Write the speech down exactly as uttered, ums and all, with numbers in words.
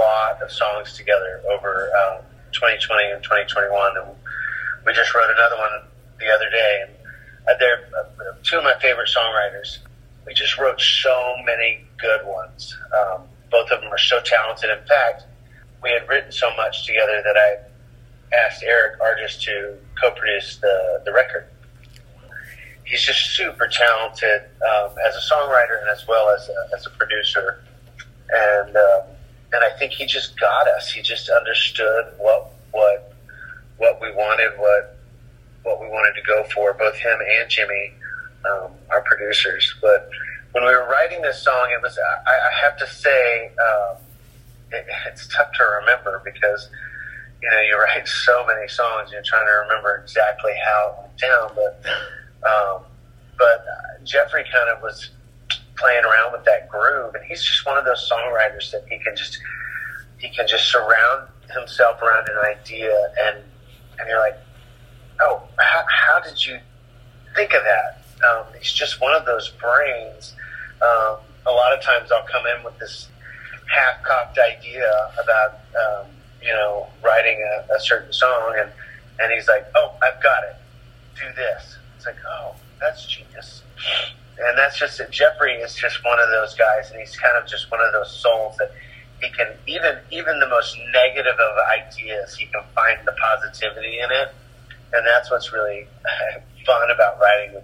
lot of songs together over um, twenty twenty and twenty twenty-one, and we just wrote another one the other day. And uh, they're uh, two of my favorite songwriters. We just wrote so many good ones. Um, both of them are so talented. In fact, we had written so much together that I asked Eric Argis to co-produce the, the record. He's just super talented um, as a songwriter and as well as a, as a producer. And um, and I think he just got us. He just understood what what what we wanted, what what we wanted to go for, both him and Jimmy, um, our producers. But when we were writing this song, it was, I, I have to say, um, it, it's tough to remember because, you know, you write so many songs, and you're trying to remember exactly how it went down. But, um, but Jeffrey kind of was playing around with that groove, and he's just one of those songwriters that he can just, he can just surround himself around an idea, and, and you're like, oh, how, how did you think of that? Um, he's just one of those brains. Um, a lot of times I'll come in with this half-cocked idea about, um, you know, writing a, a certain song, and, and he's like, oh, I've got it. Do this. It's like, oh, that's genius. And that's just, Jeffrey is just one of those guys, and he's kind of just one of those souls that he can, even even the most negative of ideas, he can find the positivity in it. And that's what's really fun about writing with